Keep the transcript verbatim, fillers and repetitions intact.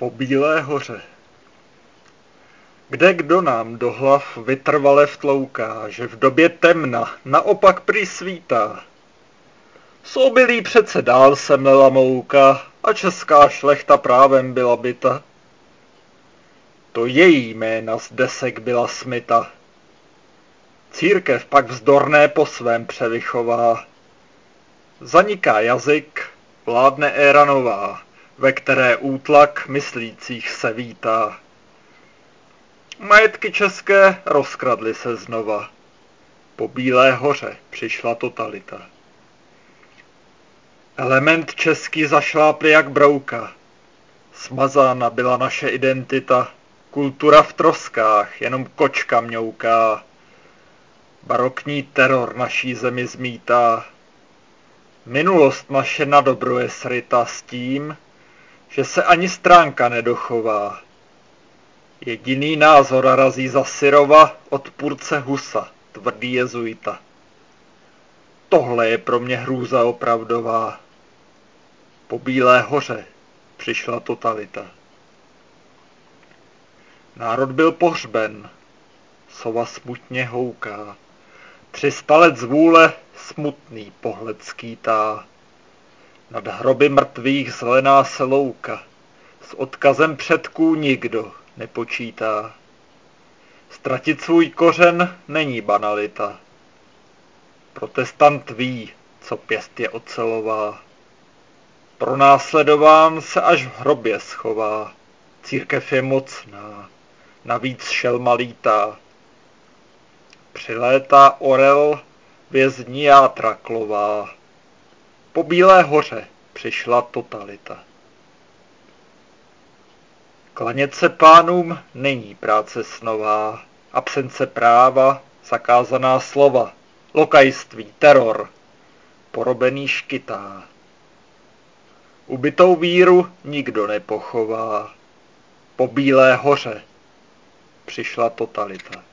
Po Bílé hoře. Kde kdo nám do hlav vytrvale vtlouká, že v době temna naopak prý svítá. Z obilí přece dál se mlela mouka a česká šlechta právem byla bita. To její jména z desek byla smyta. Církev pak vzdorné po svém převychová. Zaniká jazyk, vládne éra nová, ve které útlak myslících se vítá. Majetky české rozkradly se znova. Po Bílé hoře přišla totalita. Element český zašlápl jak brouka. Smazána byla naše identita. Kultura v troskách, jenom kočka mňouká. Barokní teror naší zemi zmítá. Minulost naše na dobro je sryta s tím, že se ani stránka nedochová. Jediný názor razí za Syrova odpůrce Husa, tvrdý jezuita. Tohle je pro mě hrůza opravdová. Po Bílé hoře přišla totalita. Národ byl pohřben, sova smutně houká. Třista let z vůle smutný pohled skýtá. Nad hroby mrtvých zelená se louka, s odkazem předků nikdo nepočítá. Ztratit svůj kořen není banalita. Protestant ví, co pěst je ocelová. Pronásledován se až v hrobě schová. Církev je mocná, navíc šelma lítá. Přilétá orel, vězni játra klová. Po Bílé hoře přišla totalita. Klanět se pánům není práce snová, absence práva, zakázaná slova, lokajství, teror, porobený škytá. Ubytou víru nikdo nepochová. Po Bílé hoře přišla totalita.